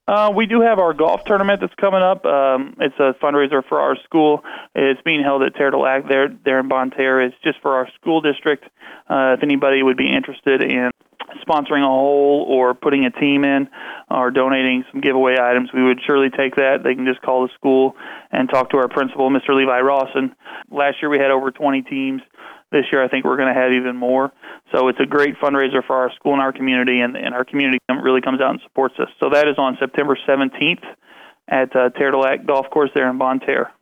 We do have our golf tournament that's coming up. It's a fundraiser for our school. It's being held at Terre de Lac there in Bonne Terre. It's just for our school district. If anybody would be interested in sponsoring a hole or putting a team in or donating some giveaway items, we would surely take that. They can just call the school and talk to our principal, Mr. Levi Rawson. Last year we had over 20 teams. This year I think we're going to have even more. So it's a great fundraiser for our school and our community, and our community really comes out and supports us. So that is on September 17th at Terre de Lac Golf Course there in Bonne Terre.